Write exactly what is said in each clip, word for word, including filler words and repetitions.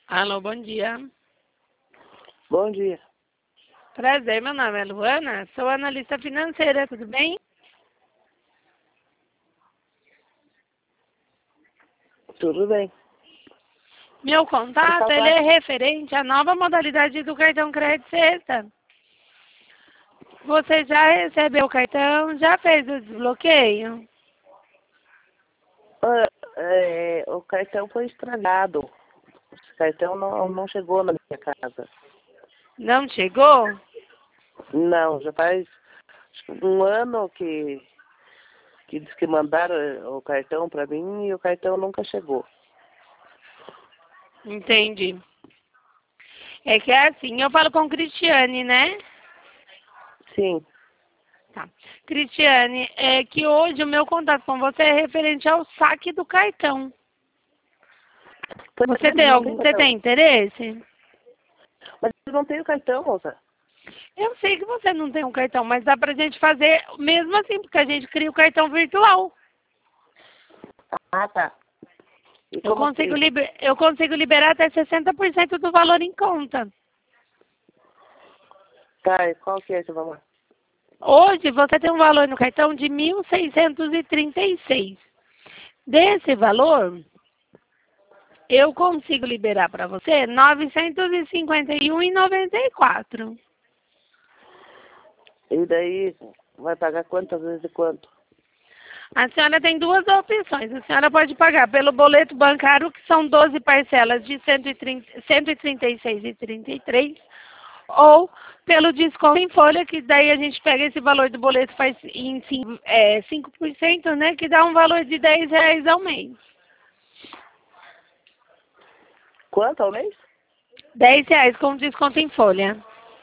Alô, bom dia. Bom dia. Prazer, meu nome é Luana, sou analista financeira, tudo bem? Tudo bem. Meu contato, Pode ele falar. é referente à nova modalidade do cartão crédito sexta. Você já recebeu o cartão, já fez o desbloqueio? Ah, é, o cartão foi estragado. Esse cartão não, não chegou na minha casa. Não chegou? Não, já faz acho que um ano que, que diz que mandaram o cartão para mim e o cartão nunca chegou. Entendi. É que é assim, eu falo com Cristiane, né? Sim. Tá. Cristiane, é que hoje o meu contato com você é referente ao saque do cartão. Pois Você é, tem não tem algum, você cartão. tem interesse? Mas eu não tenho cartão, moça. Eu sei que você não tem um cartão, mas dá pra gente fazer mesmo assim, porque a gente cria o cartão virtual. Ah, tá. E Eu como consigo, cria? liber, eu consigo liberar até sessenta por cento do valor em conta. Tá, e qual que é esse valor? Hoje você tem um valor no cartão de mil seiscentos e trinta e seis. Desse valor, eu consigo liberar para você novecentos e cinquenta e um reais e noventa e quatro centavos. E daí vai pagar quantas vezes e quanto? A senhora tem duas opções. A senhora pode pagar pelo boleto bancário, que são doze parcelas de cento e trinta, cento e trinta e seis reais e trinta e três centavos, ou pelo desconto em folha, que daí a gente pega esse valor do boleto e faz em cinco, é, cinco por cento, né, que dá um valor de dez reais ao mês. Quanto ao mês? dez reais com desconto em folha.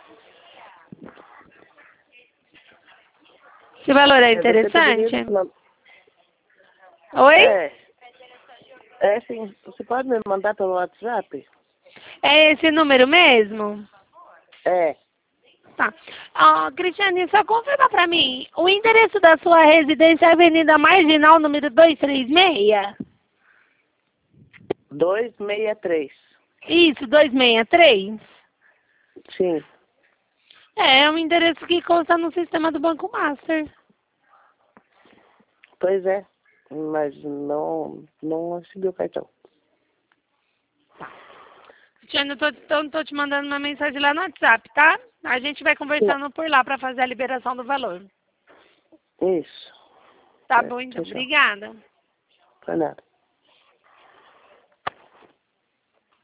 Esse valor é É, você poderia interessante? me mandar. Oi? É, é sim. Você pode me mandar pelo WhatsApp? É esse número mesmo? É. Tá. Ah, Cristiane, só confirma pra mim. O endereço da sua residência é Avenida Marginal, número duzentos e trinta e seis? duzentos e sessenta e três. Isso, duzentos e sessenta e três? Sim. É, é um endereço que consta no sistema do Banco Master. Pois é. Mas não, não recebi o cartão. Cristiane, eu tô, tô, tô te mandando uma mensagem lá no WhatsApp, tá? A gente vai Sim. conversando por lá pra fazer a liberação do valor. Isso. Tá É, bom, então. fechou. Obrigada. Não é nada.